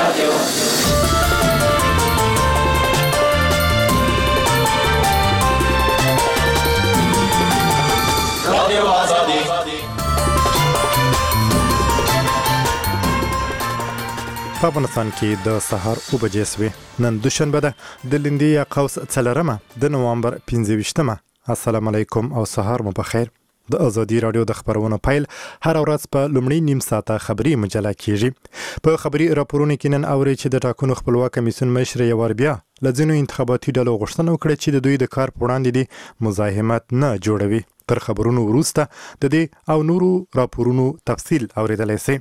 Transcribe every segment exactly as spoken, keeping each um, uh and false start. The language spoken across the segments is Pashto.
په افغانستان کې د سهار اوه بجې سوې. نن دوشنبه ده، د لندي یا قوس څلورمه د نوامبر پنځه ویشتمه. السلام علیکم او سهار مو بخیر. د ازادي رادیو د خبرونو پیل هر ورځ په لومړی نیم ساعته خبري مجله کیږي. په خبري راپورونو کې نن اوري چې د ټاکنو خپلواک کمیسیون مشر یوار بیا لځینو انتخاباتي ډلو غوښتنه وکړه چې د دوی د کار په وړاندې دي مزاحمت نه جوړوي. تر خبرونو وروسته د دې او نورو راپورونو تفصیل اوریدلای شئ.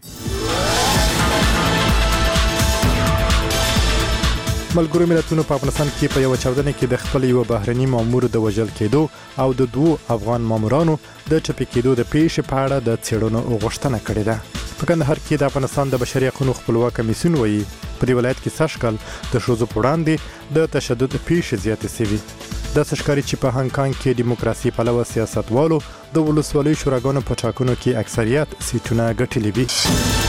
ملګرو ملتونو په افغانستان کې په یو چاودنه کې د خپل یو بهرني مامور د وژل کېدو او د دوو افغان مامورانو د ټپي کېدو د پیښې په اړه د څېړنو غوښتنه کړې ده. په کندهار کې د افغانستان د بشري حقوقو خپلواک کمیسیون وایي په دې ولایت کې سږ کال د ښځو په وړاندې د تشدد پیښې زیاتې شوي. داسې ښکاري چې په هانګ کانګ کې دیموکراسي پلوه سیاستوالو د ولسوالیو شوراګانو په ټاکنو کې اکثریت سیټونه ګټلي وي.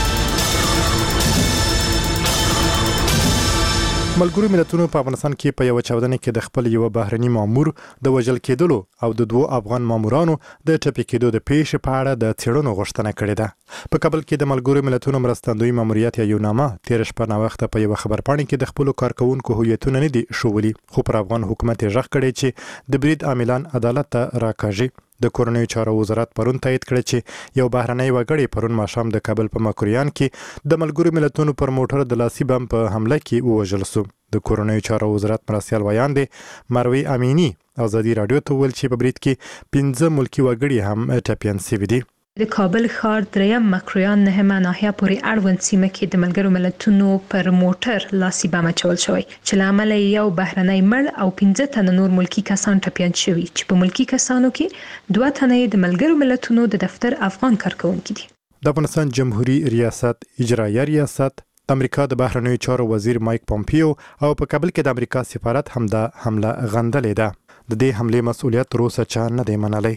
ملګرو ملتونو په افغانستان کې په یو چاودنه کې د خپل یو بهرني مامور د وژل کېدلو او د دوو افغان مامورانو د ټپي کېدو د پیښې په اړه د څېړنو غوښتنه کړې ده. په کابل کې د ملګرو ملتونو مرستندوی ماموریت یا یوناما تیر شپه ناوخته په یو خبرپاڼه کې د خپل کارکونکو هویتونه نه دي شولي، خو پر افغان حکومت یې غږ کړی چې د برید عاملان عدالت ته راکاږي. د کورنیو چارو وزارت پرون تایید کړ چې یو بهرنی وګړی پرون ماښام د کابل په ماکوریان کې د ملګرو ملتونو پر موټر د لاسي بم په حمله کې ووژل شو. د کورنیو چارو وزارت مرستیال ویاند مروي امینی ازادي رادیو ته ویل چې په برید کې پنځه ملکی وګړي هم ټپیان شوي دي. د کابل ښار دریم مکرویان نهمه ناحیه پورې اړوند سیمه کې د ملګرو ملتونو پر موټر لاسي بم اچول شوی چې له امله یو بهرنی مړ او پنځه تنه نور ملکی کسان ټپیان شوي چې په ملکی کسانو کې دوه تنه د ملګرو ملتونو د دفتر افغان کارکونکي دي. د افغانستان جمهوریت ریاست اجرایه ریاست د امریکا د بهرنیو چارو وزیر مایک پومپیو او په کابل کې د امریکا سفارت هم د حمله غندلې ده. د دې حمله مسؤلیت تر اوسه چا نه دی منلی.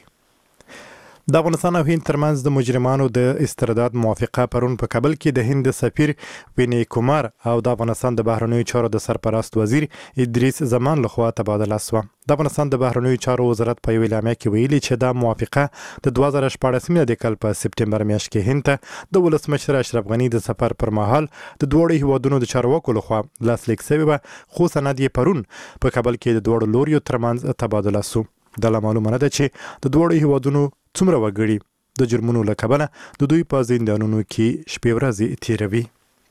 د افغانستان او هند ترمنځ د مجرمانو د استرداد موافقه پرون په کابل کې د هند سفیر ویني کومار او د افغانستان د بهرنیو چارو د سرپرست وزیر ادریس زمان لخوا تبادله شوه. د افغانستان د بهرنیو چارو وزارت په یو اعلامیه کې ویلي چې دا موافقه د دوه زره شپاړس د کال په سپټمبر میاشت کې هند ته د ولسمشر اشرف غني د سفر پر مهال د دوړو هیوادونو د چارواکو لخوا لاسلیک شوی و، خو سند یې پرون په کابل کې د دوړو لوریو ترمنځ تبادله شو. د لا معلومه نه ده چې د دوړو هیوادونو څومره وګړي د جرمونو له کبله د دوی په زندانونو کې شپې ورځې تیروي.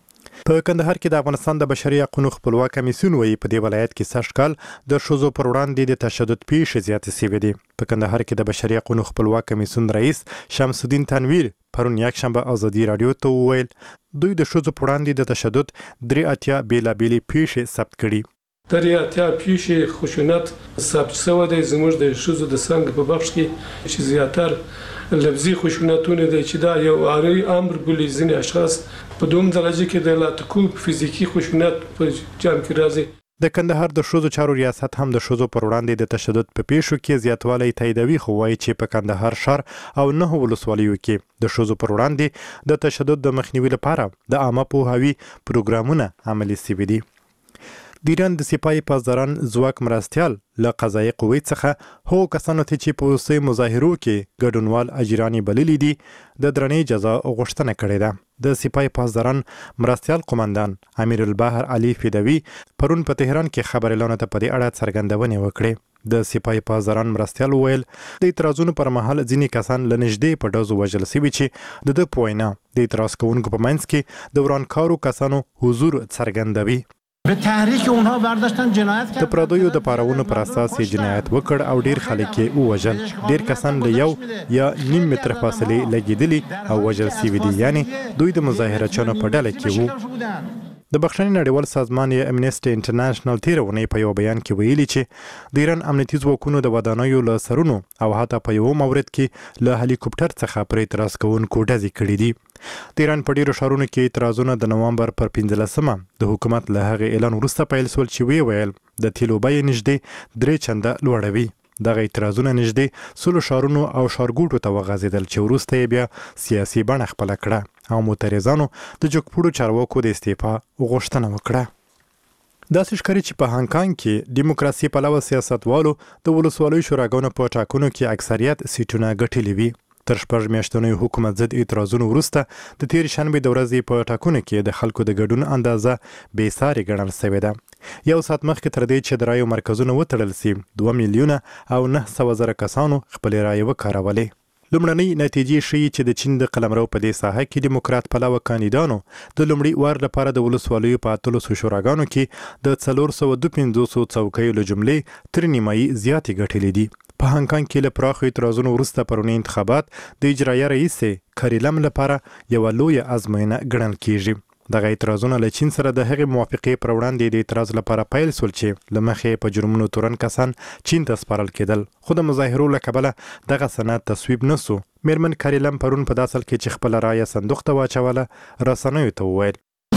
په کندهار کې د افغانستان د بشري حقوقو خپلواک کمیسیون وایي په دې ولایت کې سږ کال د ښځو پر وړاندې د تشدد پیښې زیاتې شوې دي. په کندهار کې د بشري حقوقو خپلواک کمیسیون رئیس شمس الدین تنویر پرون یکشنبه ازادي رادیو ته وویل دوی د ښځو پر وړاندې د تشدد درې اتیا بیلابېلې پیښې ثبت کړي. درې اتیا پیښې خشونت ثبت شوی دی زموږ د ښځو د څنګ په بخش کې چې زیاتر لفظي خشونتونه دي چې دا یو عاري امر بولي. ځینې اشخاص په دوم درجه کې د لاتکوب فزیکی خشونت په جام کې راځي. د کندهار د ښځو چارو ریاست هم د ښځو پر وړاندې د تشدد په پیښو کې زیاتوالی تاییدوي، خو وایي چې په کندهار ښار او نه ولسوالیو کې د ښځو پر وړاندې د تشدد د مخنیوي لپاره د عامه پوهاوي پروګرامونه عملي شوي دي. د ایران د سپایي پاسداران ځواک مرستیال له قضایي قوې څخه هغو کسانو ته چې په وروستیو مظاهرو کې ګډونوال اجرانې بللي دي د درنې جزا غوښتنه کړې ده. د سپایي پاسداران مرستیال قومندان امیر البحر علي فدوي پرون په تهران کې خبريالانو ته په دې اړه څرګندونې وکړې. د سپایي پاسداران مرستیال وویل د اعتراضونو پر مهال ځینې کسان له نږدې په ډزو وژل شوي چې د ده په وینا د اعتراض کوونکو په منځ کې د ورانکارو کسانو حضور څرګندوي. به تحریک اونها برداشتن جنایت د پردیو د پارونو پر اساس جنایت وکړ او ډیر خلک یې ووژل. ډیر کسان له یو یا نیم متر فاصلې لګیدلي او وژل شوي دي، یعنی دوی د مظاهرچیانو په ډله کې وو. د بخښنې نړیوال سازمان امنیسټي انټرنیشنل تیر اونۍ په یو بیان کې ویلي چې د ایران امنیتي ځواکونو د ودانیو له سرونو او حتی په یو مورد کې له هلیکوپټر څخه پر اعتراض کوونکو ډزې کړې دي. د ایران په ډیرو ښارونو کې اعتراضونه د نوامبر پر پنځلسمه د حکومت له هغې اعلان وروسته پیل شول چې ویې ویل د تیلو بیې نږدې درې چنده لوړوي. دغه اعتراضونه نږدې سلو شارونو او شارګوټو ته وغځېدل چې وروسته یې بیا سیاسي بڼه خپله کړه او معترضانو د جګپوړو چارواکو د استعفا غوښتنه وکړه. داسې ښکاري چې په هانګ کانګ کې دیموکراسي پلوه سیاستوالو د ولسوالیو شوراګانو په ټاکنو کې اکثریت سیټونه ګټلي وي. تر شپږ میاشتنیو حکومت ضد اعتراضونو وروسته د تېرې شنبې د ورځې په ټاکنو کې د خلکو د ګډون اندازه بې ساري ګڼل شوې ده. یو ساعت مخکې تر دې چې د رایو مرکزونه وتړل سي دوه میلیونه او نه سوه زره کسانو خپلې رایې وکارولې. لومړنۍ نتیجې ښیي چې د چین د قلمرو په دې ساحه کې دیموکرات پلوه کاندیدانو د لومړي وار لپاره د ولسوالیو په اتلسو شوراګانو کې د څلور سوه دوه پنځوسو څوکیو له جملې تر نیمایي زیاتې ګټلې دي. په هانګ کانګ کې له پراخو اعتراضونو وروسته پرونی انتخابات د اجرایه رئیس کری لم لپاره یوه لویه ازموینه ګڼل کیږي. دغه اعتراضونه له چین سره د هغې موافقې پر وړاندې د اعتراض لپاره پیل سول چې له مخې په جرمونو تورن کسان چین ته سپارل کېدل، خو د مظاهرو له کبله دغه سند تصویب نه سو. میرمن کری لم پرون په داسل کې چې خپله رایه صندوق ته واچوله رسنیو ته وویل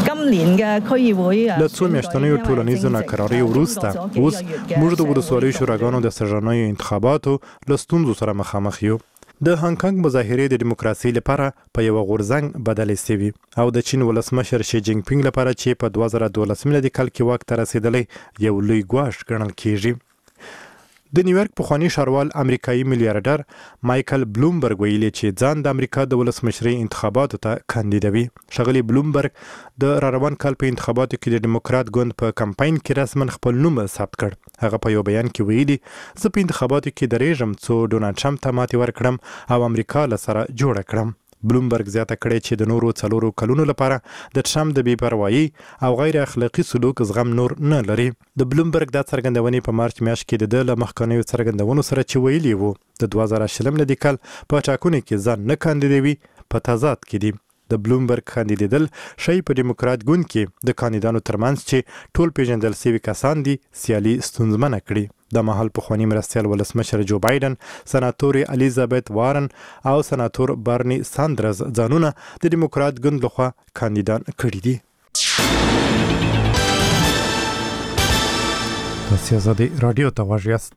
له څو میاشتنیو ټولنیزو ناکراریو وروسته اوس موږ د ولسوالیو شوراګانو د سږنیو انتخاباتو له ستونزو سره مخامخ یو. د هانګ کانګ مظاهرې د دیموکراسۍ لپاره په یوه غورځنګ بدلې سوي او د چین ولسمشر شي جینګ پینګ لپاره چې په دوه زره دولس میلادي کال کې واک ته رسېدلی یو لوی ګواښ ګڼل کیږي. د نیویارک پخوانی ښاروال امریکایي میلیارډر مایکل بلومبرګ ویلي چې ځان د امریکا د ولسمشرۍ انتخاباتو ته کاندیدوي. ښاغلي بلومبرګ د راروان کال په انتخاباتو کې د ډیموکرات ګوند په کمپاین کې رسما خپل نوم ثبت کړ. هغه په یو بیان کې ویلي زه په انتخاباتو کې درېږم څو ډونالډ ټرمپ ته ماتې ورکړم او امریکا له سره جوړه کړم. بلومبرګ زیاته کړې چې د نورو څلورو کلونو لپاره د ټرمپ د بې پروایي او غیر اخلاقي سلوک زغم نور نه لري. د بلومبرګ دا څرګندونې په مارچ میاشت کې د ده له مخکنیو څرګندونو سره چې ویلي وو د دوه زره شلم میلادي کال په ټاکنو کې ځان نه کاندیدوي په تضاد کې دي. د بلومبرګ کاندیدېدل ښایي په ډیموکرات ګوند کې د کاندیدانو ترمنځ چې ټول پیژندل سوي کسان دي سیالي ستونزمنه کړي. د مهال پخواني مرستیال ولسمشر جو بایدن، سناتورې الیزابت وارن او سناتور برني ساندرز ځانونه د ډیموکرات ګوند لخوا کاندیدان کړي دي. تاسو آزادي رادیو ته غوږ یاست.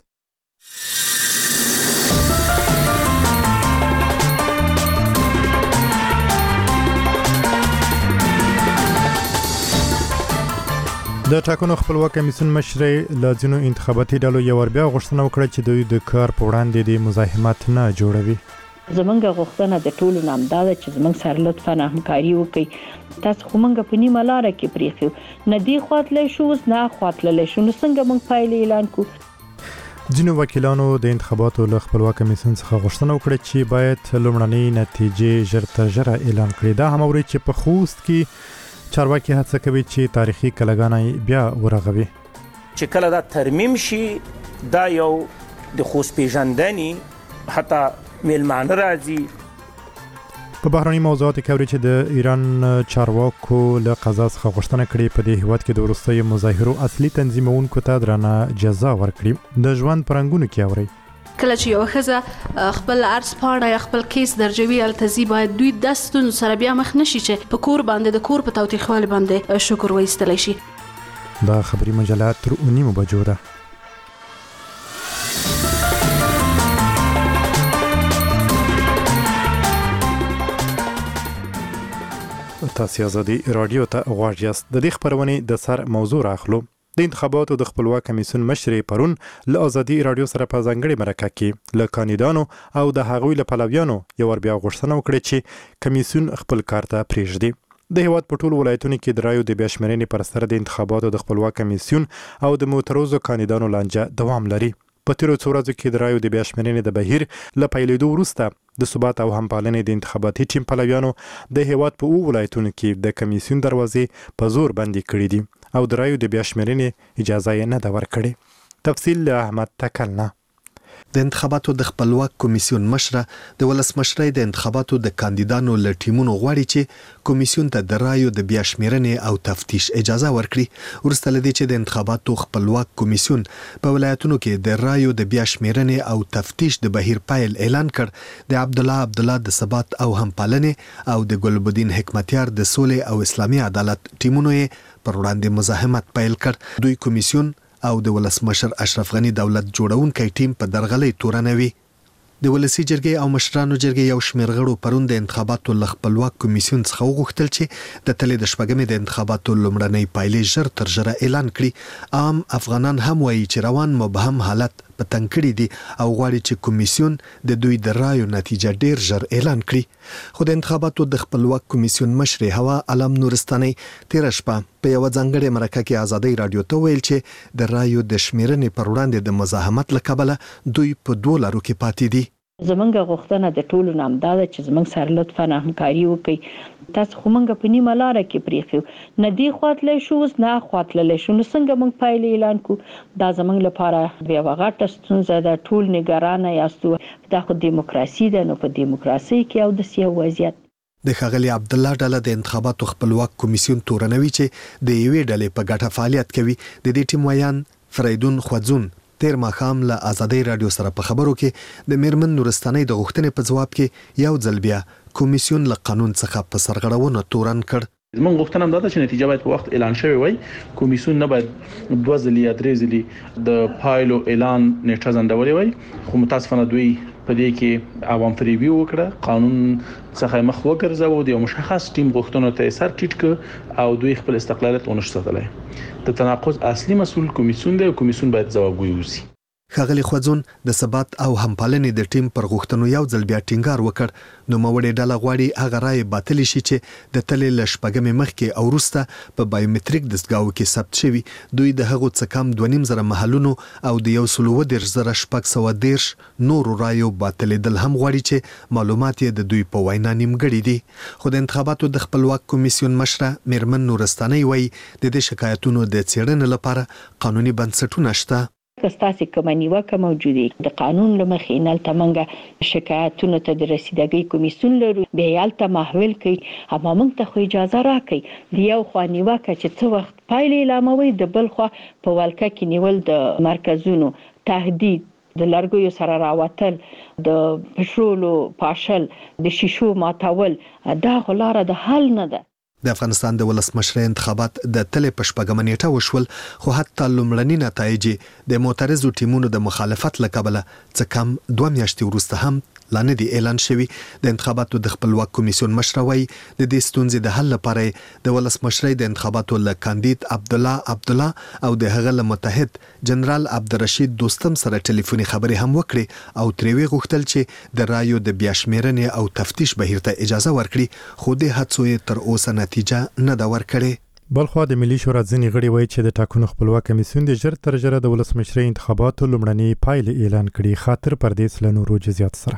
د ټاکنو خپلواک کمیسیون مشرې له ځینو انتخاباتي ډلو یو ور بیا غوښتنه وکړه چې دوی د کار په وړاندې د مزاحمت نه جوړوي. زمونږ غوښتنه د ټولو نه همدا ده چې زمونږ سره لطفاً همکاري وکړي. تاسو خو موږ په نیمه لاره کې پرېښیو، نه دې خوا تللی شو اوس نه خوا تللی شو، نو څنګه موږ پایلې اعلان کړو؟ ځینو وکیلانو د انتخاباتو له خپلواک کمیسیون څخه غوښتنه وکړه چې باید لومړنۍ نتیجې ژر تر ژره اعلان کړي. دا هم اوري چې په خوست کې چارواکي هڅه کوي چې تاریخي کلاګانې بیا ورغوي. چې کله دا ترمیم شي دا یو د خوست پیژندنې حتی میلمانه راځي. په بهرني موضوعاتو کې اوري چې د ایران چارواکو له قضا څخه غوښتنه کړې په دې هیواد کې د وروستیو مظاهرو اصلي تنظیمونکو ته درنه جزا ورکړي. د ژوند په رنګونو کې اوري کله چې یو ښځه خپل عرض پاڼه یا خپل کیس درجوي التزی باید دوی د ستونزو سره بیا مخ نشي چې په کور باندې د کور په تاوتریخوالي باندې شکر وایستلی شي. دا خبري مجله تر نیمو بجو ده. تاسو آزادي رادیو ته غوږ یاست. د دې خبرونې د سر موضوع راخلو. د انتخاباتو د خپلواک کمیسیون مشرې پرون له آزادي رادیو سره په ځانګړې مرکه کې له کاندیدانو او د هغوی له پلویانو یو ور بیا غوښتنه وکړه چې کمیسیون خپل کار ته پرېږدي. د هیواد په ټولو ولایتونو کې د رایو د بیا شمېرنې پر سر د انتخاباتو د خپلواک کمیسیون او د معترضو کاندیدانو لانجه دوام لري. په تیرو څو ورځو کې د رایو د بیا شمېرنې د بهیر له پیلېدو وروسته د ثبات او همپالنې د انتخاباتي ټیم پلویانو د هیواد په اوو ولایتونو کې د کمیسیون دروازې په زور بندي کړي دي او د رایو د بیا شمېرنې اجازه یې نه ده ورکړې. تفصیل له احمد تکل نه. د انتخاباتو د خپلواک کمیسیون مشره د ولسمشرۍ د انتخاباتو د کاندیدانو له ټیمونو غواړي چې کمیسیون ته د رایو د بیا شمېرنې او تفتیش اجازه ورکړي وروسته له دې چې د انتخاباتو خپلواک کمیسیون په ولایتونو کې د رایو د بیا شمېرنې او تفتیش د بهیر پیل اعلان کړ. د عبدالله عبدالله د ثبات او همپالنې او د ګلبدین حکمتیار د سولې او اسلامي عدالت ټیمونو یې پر وړاندې مزاحمت پیل کړ. دوی کمیسیون او د ولسمشر اشرف غنی دولت جوړونکي ټیم په درغلي تورنوي. د ولسی جرګې او مشرانو جرګې یو شمېر غړو پرون د انتخاباتو ل خپلواک کمیسیون څخه وغوښتل چې د تلې د شپږمې د انتخاباتو لومړنۍ پایلې ژر تر ژره اعلان کړي. عام افغانان هم وایي چې روان مبهم حالت په تنګ کړي دي او غواړي چې کمیسیون د دوی د رایو نتیجه ډیر ژر اعلان کړي. خو د انتخاباتو د خپلواک کمیسیون مشر هوا علم نورستاني تیر شپه په یو ځانګړي مرکه کې آزادۍ رادیو ته ویل چې د رایو د شمیرنې پر وړاندې د مزاحمت لکبله دوی په دوه لارو کې پاتې دي. زمونږ غوښتنه د ټولو نام دا ده چې زمونږ سره لطفاً همکاري وکړي. تاسو خو مونږ په نیمه لاره کې پریښو، نه دی خواطلی شو اوس نه خواطللی شو، نو څنګه مونږ پایلې اعلان کړو؟ دا زمونږ لپاره یوه غټه ستونزه ده. ټول نګرانه یاستو، دا خو دیموکراسي ده، نو په دیموکراسي کې او داسې یو وضعیت. د ښاغلي عبدالله ډله د انتخاباتو خپلواک کمیسیون تورنوي چې د یوې ډلې په ګټه فعالیت کوي. د دې ټیم ویان فریدون خوځون تیر ماښام له آزادۍ رادیو سره په خبرو کې د میرمن نورستاني د غوښتنې په جواب کې یو ځل بیا کمیسیون له قانون څخه په سرغړونه تورن کړ. زموږ غوښتنه هم دا ده چې نتیجه باید په وخت اعلان شوی وای. کمیسیون نه باید دوه ځلې یا درې ځلې د پایلو اعلان نیټه ځنډولې وای. خو متاسفانه دوی په دې کې عوام فریبي وکړه، قانون څخه مخ وګرځاوه، د یو مشخص ټیم غوښتنو ته سر ټیټ ک او دوی خپل استقلالیت ونشو ساتلی. د تناقض اصلي مسؤل کمیسیون دی او کمیسیون باید ځوابګوی وسی. ښاغلي خوځون د ثبات او همپالنې د ټیم پر غوښتنو یو ځل بیا ټینګار وکړ. نو موړې ډله غواړي هغه رای باطل شي چې د تلې ل شپږمې مخکې او وروسته په بایومټریک دستګاو کې ثبت شوی. دوی د هغو څخه کم دوه نیم زره محلونو او د یو سل اووه دېرش زره شپږ سوه دېرش نورو رایو باطلېدل هم غواړي چې معلومات یې د دوی په وینا نیمګړي دي. خو د انتخاباتو د خپلواک کمیسیون مشره میرمن نورستاني وایي د دې شکایتونو د څېړنې لپاره قانوني بنسټونه شته. ستاسو کومه نیوکه موجوده د قانون لمخې نلته منګه شکایتونو ته د رسیدګۍ کمیسیون لرو، بیا یالته محول کوي، اما موږ ته خو اجازه راکړي د یو خوا نیوکه چې څه وخت پایلې اعلاموي، د بل خوا په ولکه کې نیول د مرکزونو تهدید، د لرګیو سره راوتل، د پټرولو پاشل، د شیشو ماتول، دا خو لاره د حل نه ده. د افغانستان د ولسمشر انتخابات د تلې په شپږمه نیټه وشول، خو حتی لومړني نتایج د معترضو ټیمونو د مخالفت له کبله څه کم دوه میاشتې وروسته هم لا نه دی اعلان شوی. د انتخاباتو د خپلواک کمیسیون مشر وایي د دې ستونزې د حل لپاره د ولسمشرۍ د انتخاباتو له کاندید عبدالله عبدالله او د هغه له متحد جنرال عبدالرشید دوستم سره ټلیفوني خبرې هم وکړي او ترې وی غوښتل چې د رایو د بیا شمیرنې او تفتیش بهیر ته اجازه ورکړي، خو د هڅو یې تر اوسه نتیجه نه ده ورکړې. بلخوا د ملي شورا ځینې غړي وایي چې د ټاکنو خپلواک کمیسیون د ژر تر ژره د ولسمشرۍ انتخاباتو لومړنۍ پایلې اعلان کړي. خاطر پردیس له نورو جزئیات سره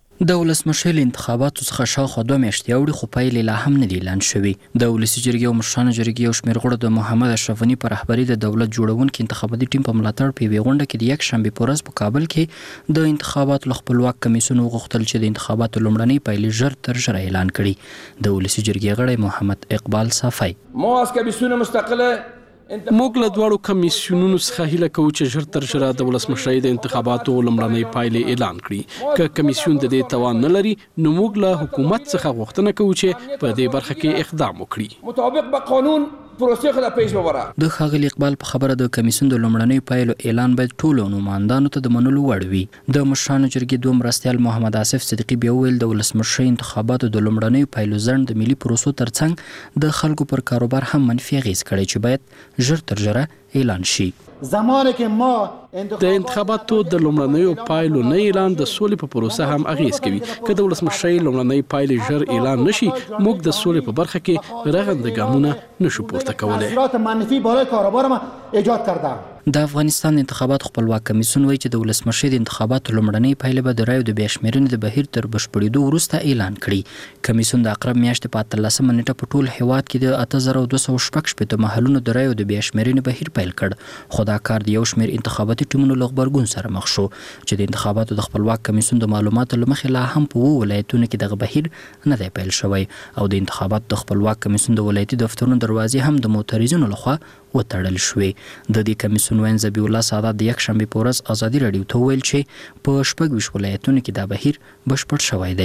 د ولسمشر انتخاباتو څخه شاوخوا دوه میاشتې اوړي، خو پایلې لا هم نه دي اعلان شوي. د ولسي جرګې او مشرانو جرګې یو شمېر غړو د محمد اشرف غني په رهبرۍ د دولت جوړونکي انتخاباتي ټیم په ملاتړ په یوې غونډه کې د یکشنبې په ورځ په کابل کې د انتخاباتو له خپلواک کمیسیون وغوښتل چې د انتخاباتو لومړنۍ پایلې ژر تر ژره اعلان کړي. د ولسي جرګې غړی محمد اقبال صافی: ما از کمیسیون مستقله موږ له دواړو کمیسیونونو څخه هیله کوو چې ژر تر ژره د ولسمشرۍ د انتخاباتو لومړنۍ پایلې اعلان کړي. که کمیسیون د دې توان نه لري، نو موږ له حکومت څخه غوښتنه کوو چې په دې برخه کې اقدام وکړي. مطابق به قانون پروسې خلا پیش ببره. د ښاغلي اقبال په خبره د کمیسیون د لومړنۍ پایلو اعلان باید ټولو نوماندانو ته د منلو وړ وي. د مشرانو جرګې دوه مرستیال محمد آصف صدیقي بیا وویل د ولسمشرۍ انتخاباتو د لومړنۍ پایلو ځنډ د ملي پروسو ترڅنګ د خلکو پر کاروبار هم منفي اغېز کړی چې باید ژر تر ژره اعلان شي. زمانه کې ما د انتخاباتو د لومړنیو پایلو نه اعلان د سولې په پروسه هم اغېز کوي. که د ولسمشرۍ لومړنۍ پایلې ژر اعلان نشي، موږ د سولې په برخه کې رغنده ګامونه نشو پورته کولی. منفی بالای کاروبار ما ایجاد کردم. د افغانستان انتخابات خپلواک کمیسیون وایي چې د ولسمشرۍ د انتخاباتو لومړنۍ پایلې به د رایو د بیا شمیرنې د بهیر تر بشپړېدو وروسته اعلان کړي. کمیسیون د اقرب میاشتې په اتلسمه نیټه په ټول هیواد کې د اته زره دوه سوه شپږ شپېته محلونو د رایو د بیا شمیرنې بهیر پیل کړ، خو دا کار د یو شمېر انتخاباتي ټیمونو له غبرګون سره مخ شو چې د انتخاباتو د خپلواک کمیسیون د معلوماتو له مخې لا هم په اووه ولایتونو کې دغه بهیر نه دی پیل شوی او د انتخاباتو د خپلواک کمیسیون د ولایتي دفترونو دروازې هم د معترضینو لخوا وتړل شوې. د دې کمیسیون وین ذبیح الله سعادت د یکشنبې په ورځ ازادي راډیو ته وویل چې په شپږ ویشت ولایتونو کې دا بهیر بشپړ شوی دی.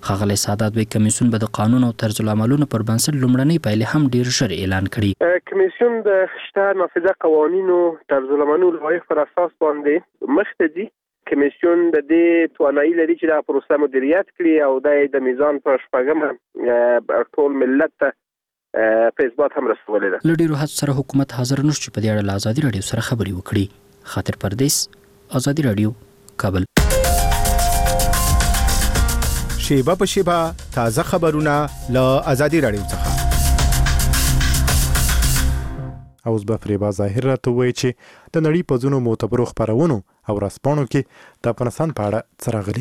ښاغلی سادات وایي کمیسیون به د قانون او طرز العملونو پر بنسټ لومړنۍ پایلې هم ډیر ژر اعلان کړي. کمیسیون د شته نافذه قوانینو طرز العملونو لایق پر اساس باندې مخته دي. کمیسیون د دې توانایي لري چې دا پروسه مدیریت کړي او د میزان په شپږمه ټول ملت ته په اثبات هم رسولې ده. له ډیرو هڅو سره حکومت حاضر نشو چې په دې اړه له ازادي راډیو سره خبرې وکړي. خاطر پردیس، ازادي راډیو، کابل. شیبه په شیبه تازه خبرونه له ازادي راډیو څخه. اوس به فریبا ظاهر راته وایي چې د نړۍ په ځینو معتبرو خپرونو او ورځپاڼو کې د افغانستان په اړه څه راغلي.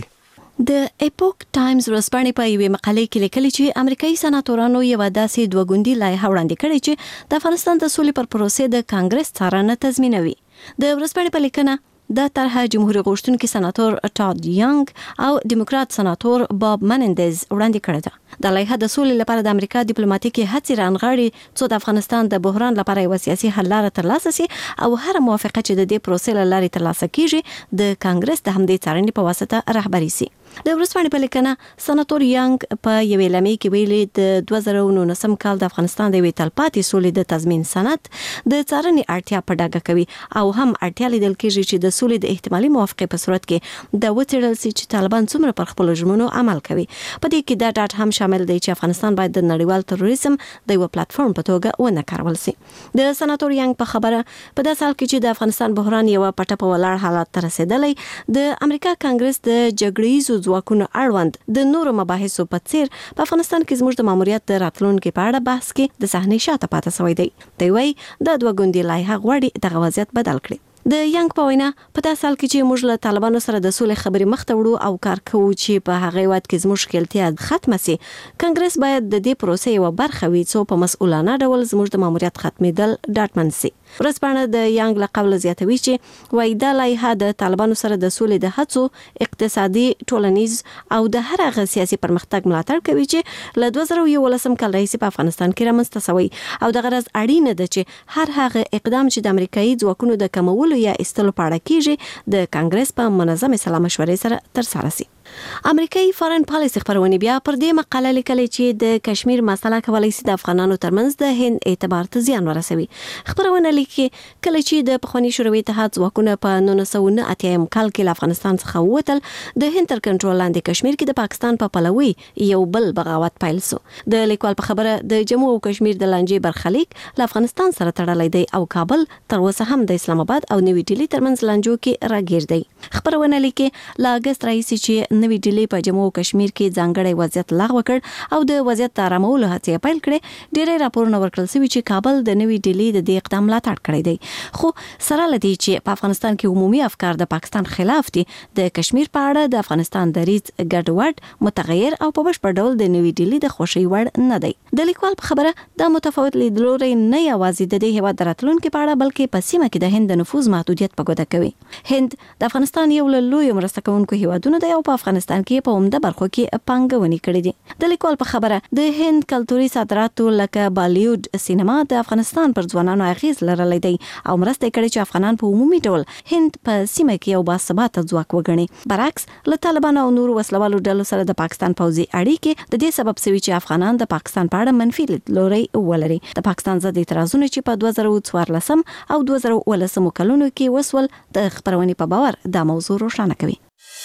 د ایپوک ټایمز ورځپاڼې په یوې مقالې کې لیکلي چې امریکایي سناتورانو یو داسې دوه ګوندي لایحه وړاندې کړې چې د افغانستان د سولې پر پروسې د کانګرس څارنه تضمینوي. د ورځپاڼې په لیکنه دا طرحه جمهوریت غوښتونکي سناتور ټاد یانګ او ډیموکرات سناتور باب منندز وړاندې کړې ده. د لایحه د سولې لپاره د امریکا ډیپلوماټیکي هڅې رانغاړي څو د افغانستان د بحران لپاره یو سیاسي حل لاره ترلاسه شي او هر موافقه چې د دې پروسې له لارې ترلاسه کیږي د کانګرس د همدې څارنې په واسطه رهبري شي. د ورځپاڼې په لیکنه سناتور یانګ په یوې لمې کې ویلي د دوه زره نولسم کال د افغانستان د یوې تلپاتې سولې د تضمین سند د څارنې اړتیا په ډاګه کوي او هم اړتیا لیدل کېږي چې د سولې د احتمالي موافقې په صورت کې د وڅېړل شي چې طالبان څومره پر خپلو ژمنو عمل کوي. په دې کې دا ډاټ هم شامل دی چې افغانستان باید د نړیوال تروریزم د یو پلیټفارم په توګه ونه کارول شي. د سناتور یانګ په خبره په داسې حال کې چې د افغانستان بحران یو پټه په ولاړ حالت ته رسیدلی، د امریکا کانګرس د جګړیزو ځواکونو اړوند د نورو مباحثو په څیر په افغانستان کې زموږ د ماموریت د راتلونکو په اړه بحث کې د صحنې شاته پاتې شوی دی. دی وايي د دوه ګوندي لایحه غواړي دغه وضعیت بدل کړي. د یانګ په وینا په داسې حال کې چې موږ له طالبانو سره د سولې خبرې مخ ته وړو او کار کوو چې په هغه وخت کې زموږ ښکېلتیا ختمه سي، کانګرس باید د دې پروسې یو برخه وي څو په مسؤلانه ډول زموږ د ماموریت ختمېدل ډاډمن سي. ورځپاڼه د یانګ له قوله زیاتوي چې وايي دا لایحه د طالبانو سره د سولې د هڅو اقتصادي، ټولنیز او د هر هغه سیاسي پرمختګ ملاتړ کوي چې له دوه زره یولسم کال راهیسې په افغانستان کې رامنځته شوی او د غرض اړینه ده چې هر هغه اقدام چې د امریکایي ځواکونو د کمولو یا استلو په اړه کیږي د کانګرس په منظمه سلا مشورې سره ترسره شي. امریکایي فارن پالیسي خبرونه بیا پر دې مقاله لیکلي چې د کشمیر مسله کولای شي د افغانانو ترمنځ د هند اعتبار ته زیان ورسوي. خبرونه لیکي کله چې د پخوانی شوروي اتحاد ځواکونه په نولس سوه نه اتیا کال کې له افغانستان څخه ووتل، د هند تر کنټرول لاندې کشمیر کې د پاکستان په پلوي یو بل بغاوت پیل شو. د لیکوال په خبره د جموں او کشمیر د لانجې برخلیک له افغانستان سره تړلی دی او کابل تر اوسه هم د اسلام آباد او نوی ډیلی ترمنځ لانجو کې راګیر دی. خبرونه لیکي له اگست راهیسې چې نوی ډیلی په جموں او کشمیر کې ځانګړی وضعیت لغوه کړ او د وضعیت آرامولو هڅې پیل کړې، ډېری راپورونه ورکړل شوي چې کابل د نوی ډیلی د دې اقدام ملاتړ کړی دی. خو سره له دې چې په افغانستان کې عمومي افکار د پاکستان خلاف دي، د کشمیر په اړه د افغانستان دریځ ګډوډ، متغیر او په بشپړ ډول د نوی ډیلی د خوښۍ وړ نه دی. د لیکوال په خبره دا متفاوت لیدلوری نه یوازې د دې هېواد د راتلونکي په اړه بلکې په سیمه کې د هند د نفوذ محدودیت په ګوته کوي. هند د افغانستان یو له لویو مرسته کوونکو هېوادونو دی او په افغانستان کې په عمده برخو کې پانګونې کړې دي. د لیکوال په خبره د هند کلتوري صادراتو لکه بالیوډ سینما د افغانستان پر ځوانانو اغیز لرلی دی او مرسته کړې چې افغانان په عمومي ډول هند په سیمه کې یو باثباته ځواک وګڼي. برعکس له طالبانو او نورو وسلوالو ډلو سره د پاکستان پوځي اړیکې د دې سبب شوي چې افغانان د پاکستان په اړه منفي لیدلوری ولري. د پاکستان ضد اعتراضونه چې په دوه زره څوارلسم او دوه زره اوولسم کلونو کې وسول د خبرونې په باور دا موضوع روښانه کوي.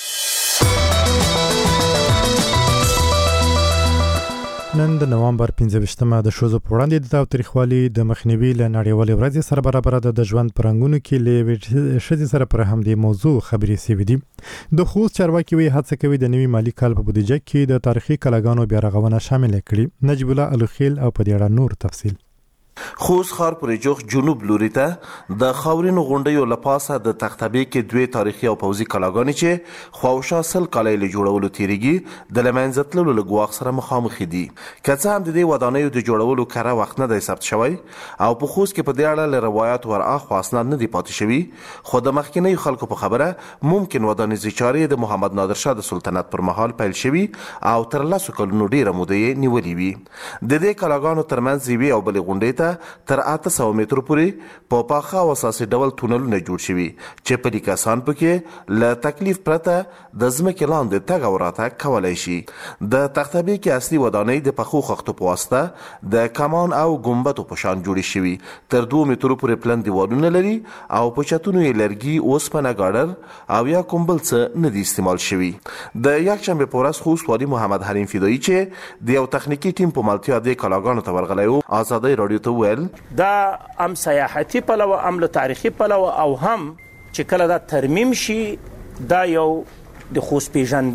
نن د نوامبر پنځه ویشتمه د ښځو په وړاندې د تاوتریخوالي د مخنیوي له نړیوالې ورځې سره برابره ده. د ژوند په رنګونو کې له یوې ښځې سره پر همدې موضوع خبرې شوې دي. د خوست چارواکي وایي هڅه کوي د نوي مالي کال په بودیجه کې د تاریخي کلاګانو بیا رغونه شامله کړي. نجیب الله الوخیل او په دې اړه نور تفصیل. خوست ښار پر جوخ جنوب لوري ته د خاورینو غونډیو لپاسه د تختبې کې دوی تاریخي او پوځي کلاګانې چې خواوشا سل کاله له جوړولو تیریږي د لمنځه تللو له ګواښ سره مخامخ دي. که څه هم د دې ودانیو د جوړولو کره وخت نه دی ثبت شوی او په خوست کې په دې اړه له روایات ورآخوا اسناد نه دي پاتې شوي، خو د مخکینیو خلکو په خبره ممکن ودانیزې چارې د محمد نادر شاه د سلطنت پر مهال پیل شوي او تر لسو کلونو ډېره موده یې نیولې وي. د دې کلاګانو ترمنځ یوې او بلې غونډۍ ته تر اته سوه مترو پورې په پاخه او اساسي ډول تونلونه جوړ شوي چې پلي کسان پکې له تکلیف پرته د ځمکې لاندې تګ او راتګ کولی شي. د تختبې کې اصلي ودانۍ د پخو خښتو په واسطه د کمان او ګمبدو په شان جوړې شوي. تر دوه مترو پورې پلن دیوالونه لري او په چتونو یې لرګي، اوسپنه، ګاډر او یا کوم بل څه نه دي استعمال شوي. د یکشنبې په ورځ خوست والي محمد حلیم فدایي چې د یو تخنیکي ټیم په ملتیا د کلاګانو ته ورغلی و، ازادۍ راډیو ته وویل دا هم سیاحتي پلوه، هم له تاریخي پلوه، او هم چې کله دا ترمیم شي دا یو د خوست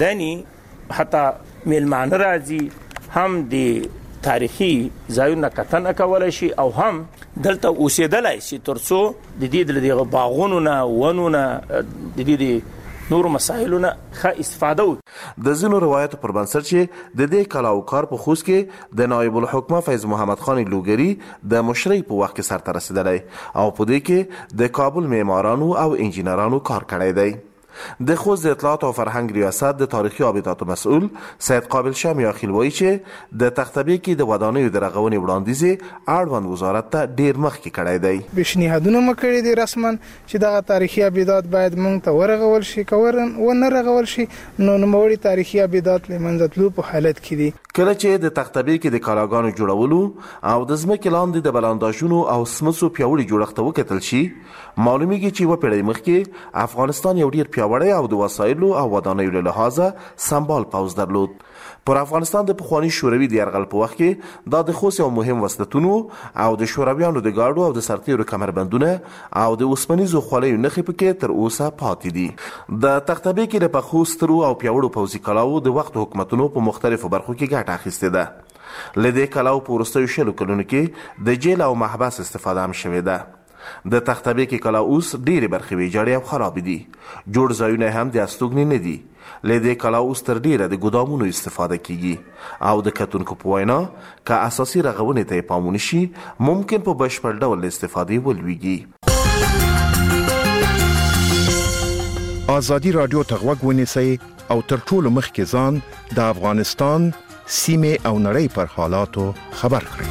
پیژندنې حتی میلمانه راځي، هم د تاریخي ځایونه کتنه کولی شي او هم دلته اوسېدلی شي تر څو د دې د دغه باغونو نه، ونو نه، د دې د نورو مسایلو نه ښه استفاده وکړي. د ځینو روایتو پر بنسټ چې د دې کلا او کار په خوست کې د نایب الحکومه فیض محمد خان لوګری د مشرۍ په وخت کې سرته رسېدلی او په دې کې د کابل معمارانو او انجینرانو کار کړی دی. د خوست د اطلاعات او فرهنګ ریاست د تاریخي آباداتو مسؤل سید قابل شاه میاخیل وایي چې د تختبې کې د ودانیو د رغونې وړاندیز اړوند وزارت ته ډیر مخکې کړی دی. پیشنهادونه مو کړي دي رسما چې دغه تاریخي آبادات باید موږ ته ورغول شي، که ونه رغول شي نو نوموړي تاریخي آبادات له منځه تلو په حالت کې دي. کله چې د تختبې کې د کلاګانو جوړولو او د ځمکې لاندې د بلانداژونو او سمڅو پیاوړي جوړښت ته وکتل شي، معلومیږي چې یوه پیړۍ مخکې افغانستان یو ډیر پیاوړی او د وسایلو او ودانیو له لحاظه سمبال پوځ درلود. پر افغانستان د پخواني شوروي د یرغل په وخت کې دا د خوست یو مهم وسلتونو او د شورویانو د ګاډو او د سرتیرو کمربندونه او د اوسپنیزو خولیو نښې پکې تر اوسه پاتې دي. د تختبې کې د پخو سترو او پیاوړو پوځي کلاو د وخت حکومتونو په مختلفو برخو کې ګټه اخیستې ده. له دې کلاو په وروستیو شلو کلونو کې د جیل او محبس استفاده هم شوې ده. د تختبې کې کلا اوس ډېرې برخې ویجاړې او خرابې دي. جوړ ځایونه هم د استوګنې نه دي. له دې کلا اوس تر ډېره د ګدامونو استفاده کیږي او د کتونکو په وینا که اساسي رغونې ته یې پام ونه شي ممکن په بشپړ ډول له استفادې ولویږي. ازادي راډیو ته غوږ ونیسئ او تر ټولو مخکې ځان د افغانستان سیمې او نړۍ پر حالاتو خبر کړئ.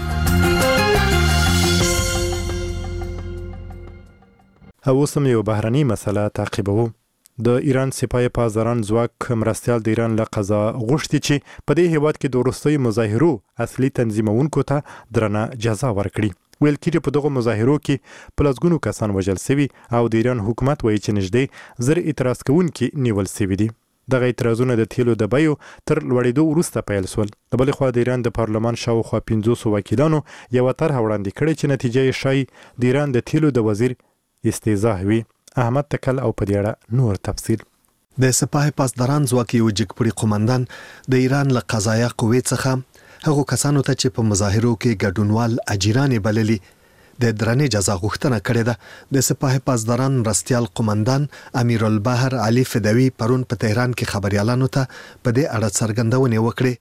اوسم یو بهرني مسله تعقیبوو. د ایران سپاه پاسداران ځواک مرستیال د ایران له قضا غوښتي چې په دې هیواد کې د وروستیو مظاهرو اصلي تنظیمونکو ته درنه جزا ورکړي. ویل کېږي په دغو مظاهرو کې په لسګونو کسان وژل سوي او د ایران حکومت وایي چې نږدې زر اعتراض کوونکي نیول سوي دي. دغه اعتراضونه د تیلو د بیو تر لوړېدو وروسته پیل شول. د بلې خوا د ایران د پارلمان شاوخوا پنځوسو وکیلانو یوه طرحه وړاندې کړې چې نتیجه یې ښایي د ایران د تیلو د وزیر استیضاح وي. احمد تکل او په دې اړه نور تفصیل. د سپاه پاسداران ځواک یو جګپوړي قومندان د ایران له قضایه قوې څخه هغو کسانو ته چې په مظاهرو کې ګډونوال اجیرانې بللي د درنې جزا غوښتنه کړې ده. د سپاه پاسداران مرستیال قومندان امیر البحر علي فدوی پرون په تهران کې خبريالانو ته په دې اړه څرګندونه وکړه.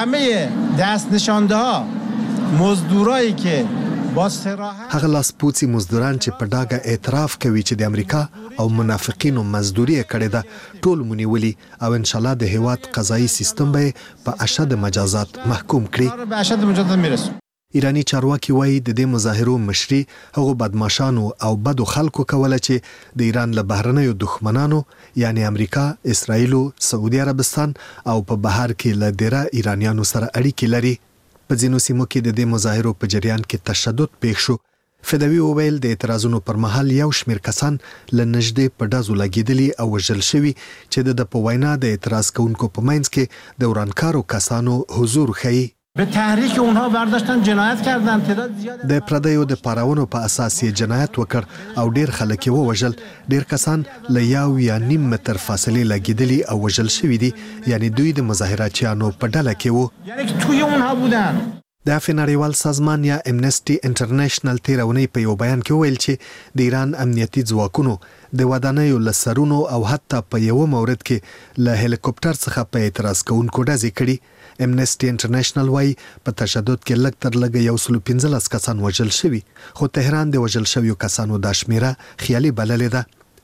همه دست نشانده ها مزدورایی که هغه لاسپوڅي مزدوران چې په ډاګه اعتراف کوي چې د امریکا او منافقینو مزدوري کړې ده ټول مونیولي او ان شاء الله د هیواد قضایي سیستم به په اشد مجازات محکوم کړي. به اشد مجازات میرسو. ایرانی چارواکي وایي د دې مظاهرو مشري هغو بدمعشانو او بدو خلکو کوله چې د ایران له بهرنیو دښمنانو یعنی امریکا، اسرائیل، سعودي عربستان او په بهر کې له ډیره ایرانیانو سره اړیکې لري. په ځینو سیمو کې د دې مظاهرو په جریان کې تشدد پیښ شو. فدوی وویل د اعتراضونو پر مهال یو شمیر کسان له نږدې په ډزو لګېدلي او وژل شوي چې د په وینا د اعتراض کوونکو په منځ کې د ورانکارو کسانو حضور ښیي. به تحریک اونها برداشتن جنایت کردن. تعداد زیاد د پردیو د پاراونو په اساس یې جنایت وکړ او ډیر خلک یې ووژل. ډیر کسان له یو یا نیم متر فاصلې لګېدلي او وژل شوي دي، یعنی دوی د مظاهراتچیانو په ډله کې وو. یعنی توی اونها بودن. د عفو نړیوال سازمان یا امنسټي انټرنیشنل تیر اونۍ په یو بیان کې ویل چې د ایران امنیتي ځواکونو د ودانیو له سرونو او حتی په یو مورد کې له هلیکوپټر څخه په اعتراض کوونکو ډزې کړي. امنسټي انټرنیشنل وايي په تشدد کې لږ تر لږه یو سل پنځلس کسان وژل شوي، خو تهران د وژل شویو کسانو د شمیره خیالي بللې ده.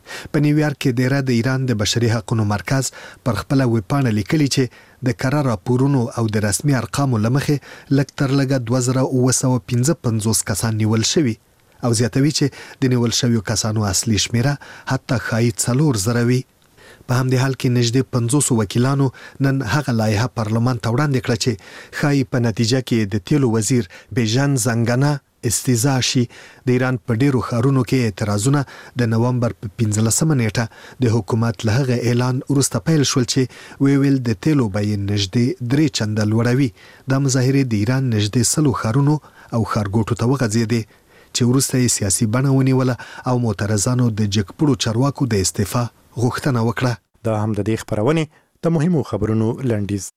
په نیویارک کې د د ایران د بشري حقوقو مرکز پر خپل ویبپاڼه لیکلي چې د کره راپورونو او د رسمي ارقامو لمخې لږ تر لږه دوه زره اوه سوه پنځه پنځوس کسان نیول شوي او زیاتوي چې د نیول شویو کسانو اصلي شمیره حتی ښایي څلور زره وي. په همدې حال کې نږدې پنځوس وکیلانو نن هغه لایحه پارلمان ته وړاندې کړه چې ښایي په نتیجه کې د تیلو وزیر بیژن زنګنه استیزا شي. د ایران په ډیرو ښارونو کې اعتراضونه د نومبر په پنځلسمه نیټه د حکومت له هغه اعلان وروسته پیل شول چې وی ویل د تیلو بیې نږدې درې چنده لوړوي. دا مظاهرې د ایران نږدې سلو ښارونو او ښارګوټو ته وغځېدې چې وروسته یې سیاسي بڼه ونیوله او معترضانو د جګپړو چارواکو د استعفا غوښتنه وکړه. دا هم د دې خبرونې د مهمو خبرونو لنډیز.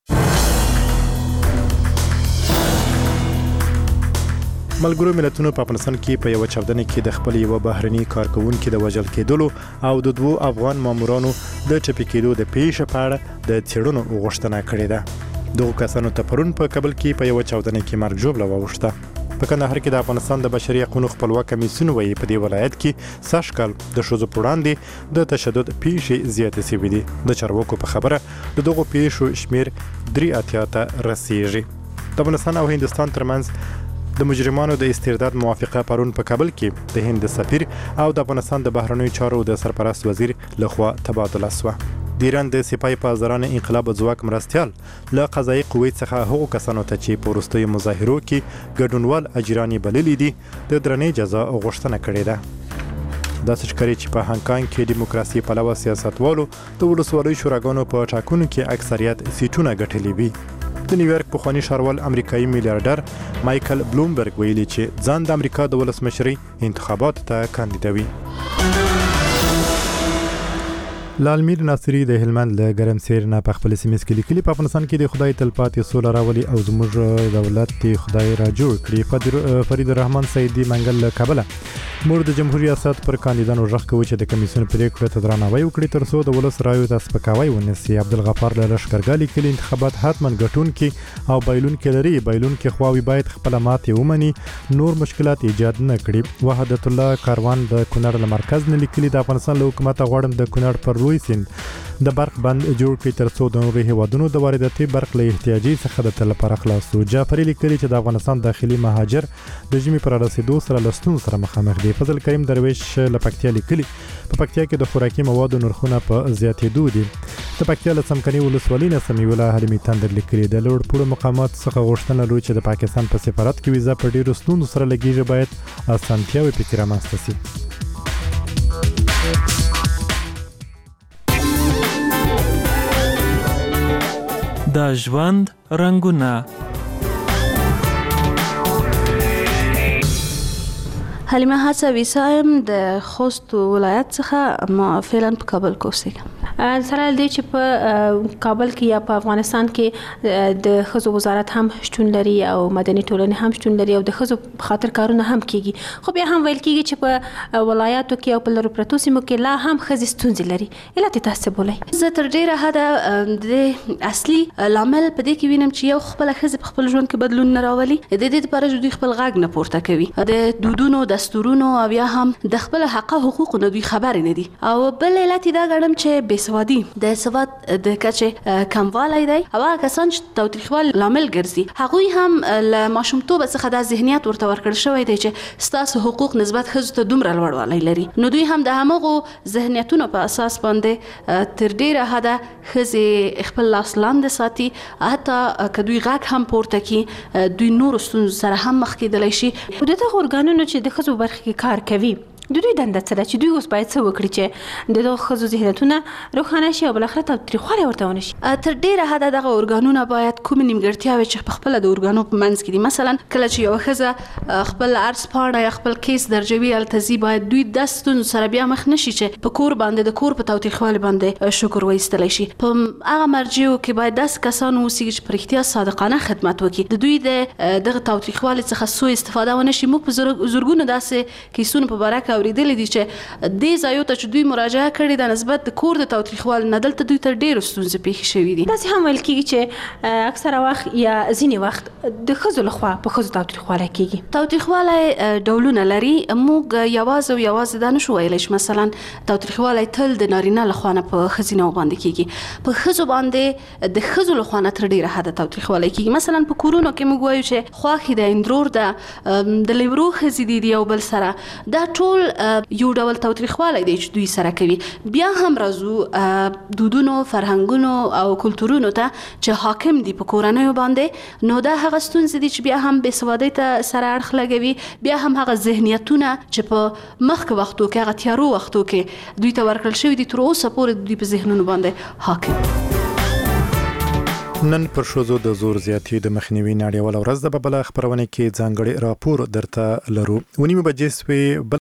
ملګرو ملتونو په افغانستان کې په یو چاودنه کې د خپل یو بهرني کارکونکو د وژل کېدلو او د دوو افغان مامورانو د ټپي کېدو د پیښې په اړه د څېړنو غوښتنه کړې ده. دغو کسانو ته پرون په کابل کې په یو چاودنه کې مرګ ژوبله واوښته. په کندهار کې د افغانستان د بشري حقوقو خپلواک کمیسیون وایي په دې ولایت کې سږ کال د ښځو په وړاندې د تشدد پیښې زیاتې شوې دي. د چارواکو په خبره د دغو پیښو شمیر درې اتیا ته رسیږي. د افغانستان او هندستان ترمنځ د مجرمانو د استرداد موافقه پرون په کابل کې د هند سفیر او د افغانستان د بهرنیو چارو د سرپرست وزیر لخوا تبادله شوه. د ایران د سپاه پاسداران انقلاب ځواک مرستیال له قضایي قوې څخه هغو کسانو ته چې په وروستیو مظاهرو کې ګډونوال اجران بللي دي د درنې جزا غوښتنه کړې ده. داسې ښکاري چې په هانګ کانګ کې دیموکراسي پلوه سیاستوالو د ولسوالیو شوراګانو په ټاکنو کې اکثریت سیټونه ګټلي وي. د نیویارک پخوانی ښاروال امریکایي میلیارډر مایکل بلومبرګ ویلي چې ځان د امریکا د ولسمشرۍ انتخاباتو ته کاندیدوي. لالمیر ناصری د هلمند له ګرمسیر نه په خپل سیمه کې لیکلي په افغانستان کې د خدای تلپاتې سوله راولي او زموږ دولت ته خدای را جوړ کړي. فرید الرحمن سیدی منګل له کابل مور د جمهوریت ریاست پر کاندیدانو ژغ کوي چې د کمیسیون پریکړې ته درناوی وکړي ترڅو د ولس رایو ته سپکاوی ونیسي. عبدالغفار له لښکرګاه لیکلي انتخابات حتما ګټونکي او بایلونکي لري. بایلونکي خواوې باید خپل ماتې ومني، نور مشکلات ایجاد نه کړي. وحدت الله کاروان د کونړ له مرکز نه لیکلي د افغانستان له حکومت غواړم د کونړ پر روی سیند د برق بند جوړ کړي ترڅو د نورو هیوادونو د وارداتي برق له احتیاجي څخه د تل لپاره خلاص شو. جعفري لیکلي چې د افغانستان داخلي مهاجر د ژمي پر رسیدو سره له ستونزو سره مخامخ دي. فضل کریم درویش له پکتیا لیکلي په پکتیا کې د خوراکي موادو نرخونه په زیاتېدو دي. د پکتیا له څمکني ولسوالۍ نه سمیوله حلیمي تندر لیکلي د لوړ پوړو مقامات څخه غوښتنه لري چې د پاکستان په سفارت کې ویزا په ډیرو ستونزو سره لګیږي، باید اسانتیاوې پکې رامنځته شي. د ژوند رنګونه. حلیمه هڅه ویسایم د خوست ولایت څخه ما فعلا په کابل کې اوسېږم. سره دې چې په کابل کې یا په افغانستان کې د ښځو وزارت هم شتون لري او مدني ټولنې هم شتون لري او د ښځو خاطر کارونه هم کیږي، خو بیا هم ویل کیږي چې په ولایاتو کې او په لرو پرتو سیمو کې لا هم ښځې ستونزې لري. علت یې تاسو بولئ؟ زه تر ډیره حده د اصلي لامل په دې کې وینم چې یو خپله ښځې په خپل ژوند کې بدلون نه راولي. د دې لپاره چې دوی خپل غږ نه پورته کوي، د دودونو دستورونو او یا هم د خپل حق او حقوقو نه دوی خبرې نه دي. او بل علت دا ګڼم چې بېسوادي د سواد د کچې کموالی دی او هغه کسان چې تاوتریخوالي لامل ګرځي هغوی هم له ماشومتوبه څخه دا ذهنیت ورته ورکړل شوی دی چې ستاسو حقوق نسبت ښځو ته دومره لوړوالی لري، نو دوی هم د همغو ذهنیتونو په اساس باندې تر ډیره حده ښځې خپل لاس لاندې ساتي. حتی که دوی غږ هم پورته کړي دوی نورو ستونزو سره هم مخ کېدلی شي. د دغو ارګانونو چې د ښځو برخه کې کار کوي د دوی دنده څه ده چې دوی اوس باید څه وکړي چې د دغو ښځو ذهنیتونه روښانه شي او بالاخره تاوتریخوالی ورته ونه شي؟ تر ډیره حده دغه ارګانونه باید کومې نیمګړتیاوې چې په خپله د ارګانو په منځ کې دي، مثلا کله چې یوه ښځه خپل عرض پاڼه یا خپل کیس درجوي هلته ځي، باید دوی د ستونزو سره بیا مخ نه شي چې په کور باندې د کور په تاوتریخوالي باندې شکر وایستلی شي. په هغه مرجعو کې باید داسې کسان واوسي چې په رښتیا صادقانه خدمت وکړي، د دوی د دغه تاوتریخوالي څخه سوء استفاده ونه شي. موږ په زرګونو داسې کیسونو په باره کې اوریدلې دي چې د ځایو ته چې دوی مراجعه کړې د نسبت د کور د تاوتریخوالي نه دلته دوی ته ډېرې ستونزې پیښې شوي دي. داسې هم ویل کېږي چې اکثره وخت یا ځینې وخت د ښځو لخوا په ښځو تاوتریخوالی کېږي. تاوتریخوالی ډولونه لري. موږ یوازې او یوازې دا نشو ویلی چې مثلا تاوتریخوالی تل د نارینه لخوا نه په ښځینه باندې کېږي. په ښځو باندې د ښځو لخوا نه تر ډېره حده تاوتریخوالی کېږي. مثلا په کورونو کې موږ وایو چې خواښې د اندرور ده، د لیورو ښځې دي د یو بل سره، دا ټول یو ډول تاوتریخوالی دی چې دوی سره کوي. بیا هم راځو دودونو، فرهنګونو او کلتورونو ته چې حاکم دي په کورنیو باندې، نو دا هغه ستونزې دي چې بیا هم بېسوادۍ ته سره اړخ لګوي. بیا هم هغه ذهنیتونه چې په مخکې وختو کې، هغه تیارو وختو کې دوی ته ورکړل شوي دي، تر اوسه پورې دوی په ذهنونو باندې حاکم. نن پر ښځو د زور زیاتي د مخنیوي نړیواله ورځ ده. په بله خپرونه کې ځانګړی راپور درته لرو. ونیمې بجې سوې.